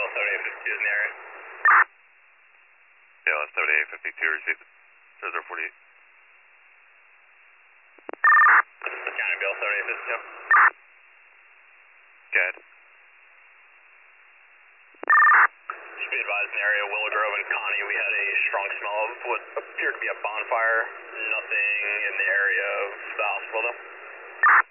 7852 is in the area. Yeah, 7852 received. 0048. County Bill 7852. Good. Just be advised in the area, Willow Grove and Connie, we had a strong smell of what appeared to be a bonfire. Nothing in the area of the hospital though.